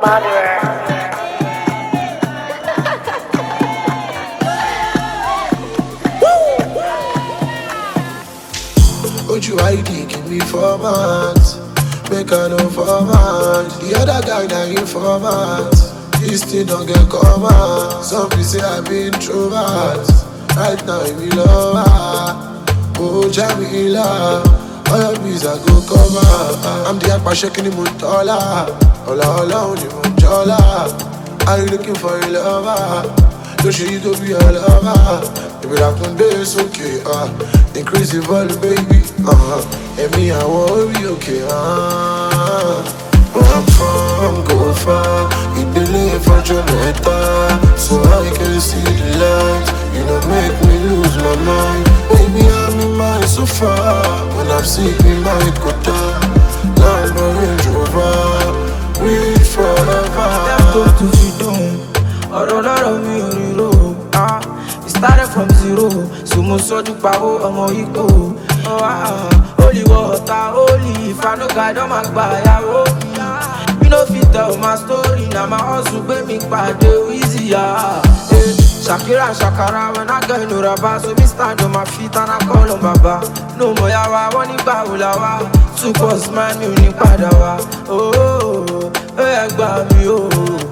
Would you ID, give me format. Make I no format. The other guy na informant. This thing don't get covered. Some people say I be introvert. Right now I be lover. Oh Jamila, all your bees I go cover. I'm the akpa shaking the muntola. Ola only munjola. Are you looking for a lover? Don't you to be a lover? If it happen, it's okay. Increase the volume, baby. And me, I won't be okay. Where I'm from, go far. You believe for Jamaica, so I can see the light. You don't make me lose my mind. Baby, I'm in mind so far. When I'm sleeping, my quota. Lambo Range Rover, reach forever. Let's go to freedom. Ọ̀rọ̀ mi ò ríro. It started from zero. So mo sọ́jú pawó ọmọ Igbo. Holy water, holy. If I no guide, ọmọ àgbà yàwó. You no fit tell my story. Na my hustle gbé mi pàdé easy. Shakira and Shakara, when I get no rubber. So me stand on my feet and I call on Baba. No more yawa, wọ́n nígbà wo la wá. Two cause man, mi ò ní padà wá. Ẹ gbà mí o.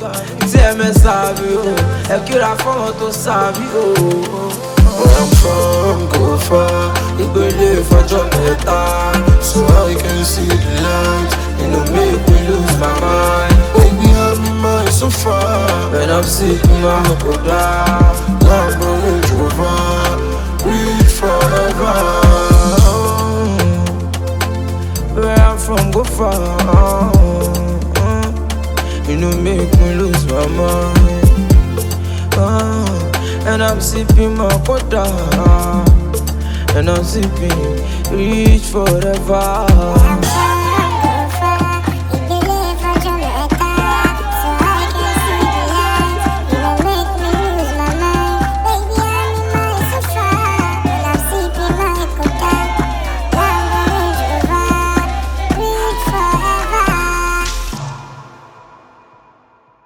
Ẹ kíra fọ́mọ tó sábì o. Where I'm from, go far. Ìgbélé fọjọ́ mẹ́ta, so I can see the light. You know make me lose my mind. Baby, I'm in mind so far. When I'm sick, my go down. Lambo Range Rover, reach forever. Where I'm from, go far. You know make me lose my mind. And I'm sipping my quota. And I'm sipping, reach forever.